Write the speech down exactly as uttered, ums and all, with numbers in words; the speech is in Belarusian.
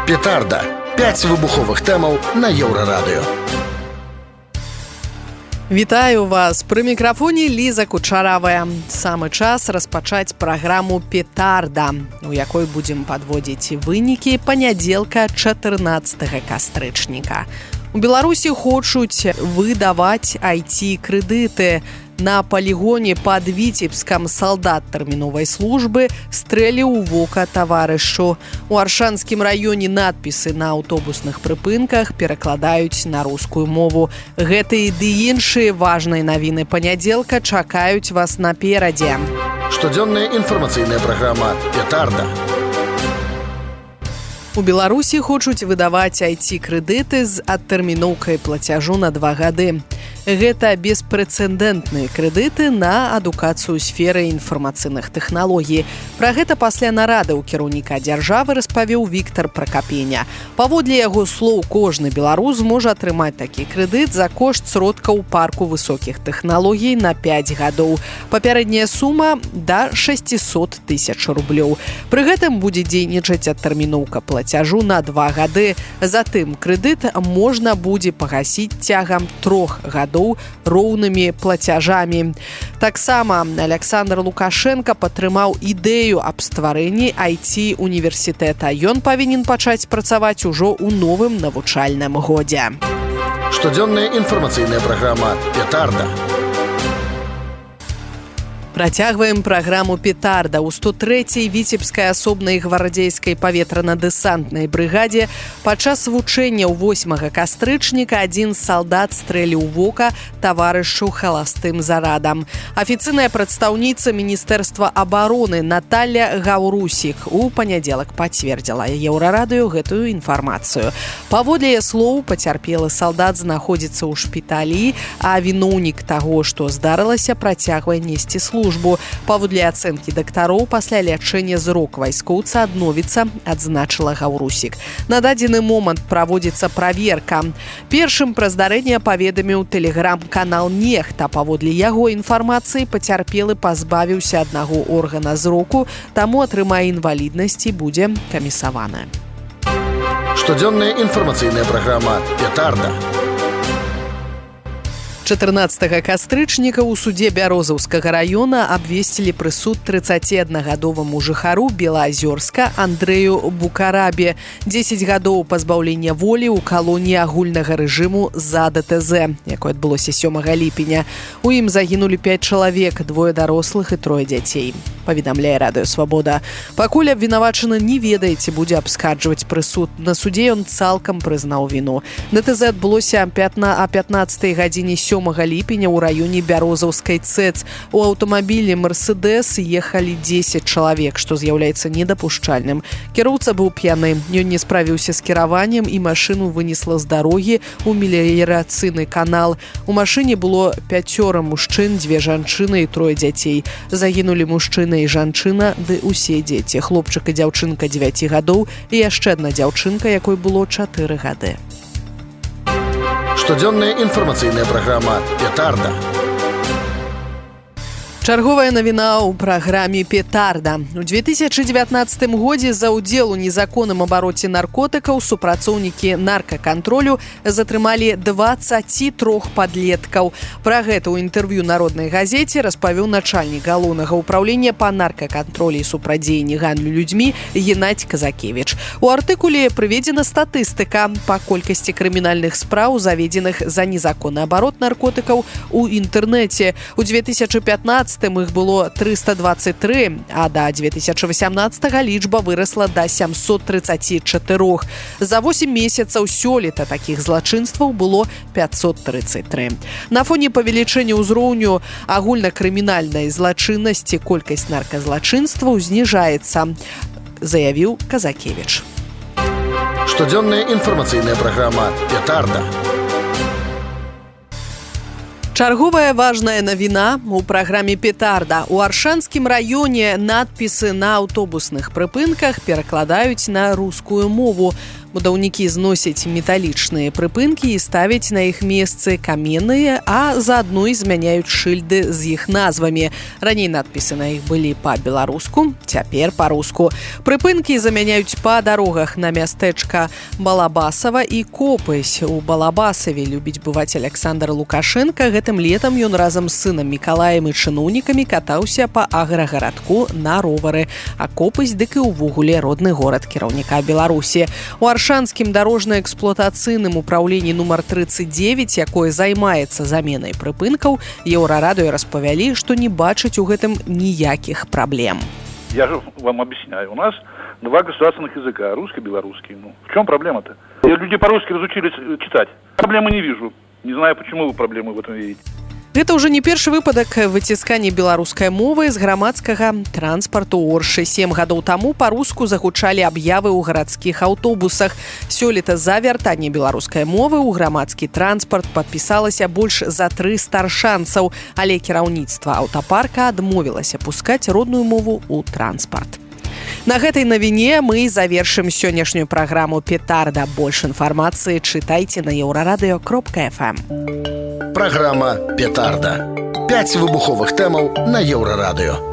Петарда. пяць выбуховых тэмаў на Еўрарадыё. Вітаю вас! Пры мікрафоне Ліза Кучаравая. Самы час распачаць праграму «Петарда», у якой будзем падводзіць вынікі панядзелка чатырнаццатага кастрычніка. У Беларусі хочуць выдаваць ай ти-крэдыты. На палігоне пад Віцебскам салдат тэрміновай службы стрэліў у вока таварышу. У Аршанскім раёне надпісы на аўтобусных прыпынках перакладаюць на рускую мову. Гэтыя ды іншыя важныя навіны панядзелка чакаюць вас наперадзе. Штодзённая інфармацыйная праграма «Петарда». У Беларусі хочуць выдаваць ай ти-крэдыты з адтэрміноўкай плацяжу на два гады. Гэта беспрэцэдэнтныя крэдыты на адукацыю сферы інфармацыйных тэхналогій. Пра гэта пасля нарады ў кіраўніка дзяржавы распавёў Віктар Пракапеня. Паводле яго слоў, кожны беларус можа атрымаць такі крэдыт за кошт сродкаў парку высокіх тэхналогій на пяць гадоў. Папярэдняя сума да шэсцісот тысяч рублёў. Пры гэтым будзе дзейнічаць адтэрміноўка плацяжу на два гады. Затым крэдыт можна будзе пагасіць цягам трох гадоў роўнымі плацяжамі. Таксама Александр Лукашенко падтрымаў ідэю аб стварэнні ай ти-універсітэта. Ён павінен пачаць працаваць ужо ў новым навучальным годзе. Штодзённая інфармацыйная праграма «Петарда». Працягваем праграму «Петарда». У сто трэцяй Віцебскай асобнай гвардзейскай паветрана-дэсантнай брыгадзе падчас вучэнняў восьмага кастрычніка адзін салдат стрэліў у вока таварышу халастым зарадам. Афіцыйная прадстаўніца Міністэрства абароны Наталья Гаўрусік у панядзелак пацвердзіла Еўрарадыё гэтую інфармацыю. Паводле яе слоў, пацярпелы салдат знаходзіцца ў шпіталі, а віноўнік таго, што здарылася, працягвае несці службу. Паводле ацэнкі дактароў, пасля лячэння зрок вайскоўца адновіцца, адзначыла Гаўрусік. На дадзены момант праводзіцца праверка. Першым пра здарэнне паведаміў тэлеграм-канал «Нехта». Паводле яго інфармацыі, пацярпелы пазбавіўся аднаго органа зроку, таму атрымае інваліднасць і будзе камісаваны. Штодзённая інфармацыйная праграма «Петарда». чатырнаццатага кастрычніка ў судзе Бярозаўскага раёна абвесцілі прысуд трыццаціаднагадоваму жыхару Белаазёрска Андрэю Букарабе. дзесяць гадоў пазбаўлення волі ў калоніі агульнага рэжыму за дэ тэ зэ, якое адбылося сёмага ліпеня. У ім загінулі пяць чалавек, двое дарослых і трое дзяцей. Паведамляе Радыё Свабода. Пакуль абвінавачаны не ведае, ці будзе абскарджваць прысуд, на судзе ён цалкам прызнаў віну. дэ тэ зэ адбылося о пятнаццатай гадзіне сёмага ліпеня ў раёне Бярозаўскай цэц. У аўтамабілі «Мерседес» ехалі дзесяць чалавек, што з'яўляецца недапушчальным. Кіроўца быў п'яны. Ён не справіўся з кіраваннем і машыну вынесла з дарогі ў меліярацыйны канал. У машыне было пяцёра мужчын, дзве жанчыны і трое дзяцей. Загінулі мужчына і жанчына, ды ўсе дзеці. Хлопчык і дзяўчынка дзевяці гадоў і яшчэ адна дзяўчынка, якой было чатыры гады. Штодзённая інфармацыйная праграма «Петарда». Чарговая навіна ў праграме «Петарда». У две тысячы дзевятнаццатым годзе за ўдзел у незаконным абароце наркотыкаў супрацоўнікі наркакантролю затрымалі дваццаць трох падлеткаў. Пра гэта ў інтэрв'ю народнай газеце распавёў начальнік галоўнага ўпраўлення па наркакантролі і супрадзеянні гандлю людзьмі Геннадзь Казакевіч. У артыкуле прыведзена статыстыка па колькасці крымінальных спраў, заведзеных за незаконны абарот наркотыкаў у інтэрнэце. У две тысячы пятнаццатым іх было трыста дваццаць тры, а да две тысячы васямнаццатага лічба вырасла да сямсот трыццаць чатырох. За восем месяцаў сёлета такіх злачынстваў было пятьсот тридцать три. На фоне павелічэння ўзроўню агульнакрымінальнай злачыннасці колькасць нарказлачынстваў зніжаецца, заявіў Казакевіч. Штодзённая інфармацыйная праграма «Петарда». Чарговая важная навіна у праграме «Петарда». У Аршанскім раёне надпісы на аўтобусных прыпынках перакладаюць на рускую мову. Будаўнікі зносяць металічныя прыпынкі і ставяць на іх месцы каменныя, а заадно і змяняюць шыльды з іх назвамі. Раней надпісы на іх былі па-беларуску, цяпер па-руску. Прыпынкі замяняюць па дарогах на мястэчка Балабасава і Копысь. У Балабасаве любіць бываць Александр Лукашенко. Гэтым летам ён разам з сынам Мікалаем і чыноўнікамі катаўся па аграгарадку на ровары. А Копысь дык і ўвогуле родны горад кіраўніка Беларусі. У Аршанскім дарожна-эксплуатацыйным управленні нумар тридцать девять, якое займаецца заменай прыпынкаў, Еўрарадыё распавялі, што не бачаць у гэтым ніякіх праблем. Я же вам объясняю. У нас два государственных языка, русский и белорусский. Ну, в чем проблема-то? Люди по-русски разучились читать. Проблемы не вижу. Не знаю, почему вы проблемы в этом видите. Гэта ўжо не першы выпадак выціскання беларускай мовы з грамадскага транспарту Оршы. Сем гадоў таму па-руску загучалі аб'явы ў гарадскіх аўтобусах. Сёлета за вяртанне беларускай мовы ў грамадскі транспарт падпісалася больш за трыста аршанцаў, але кіраўніцтва аўтапарка адмовілася пускаць родную мову ў транспарт. На гэтай навіне мы завершым сённяшнюю праграму «Петарда». Больш інфармацыі чытайце на еўрарадыё кропка эф эм. Праграма «Петарда». Пяць выбуховых тэмаў на Еўрарадыё.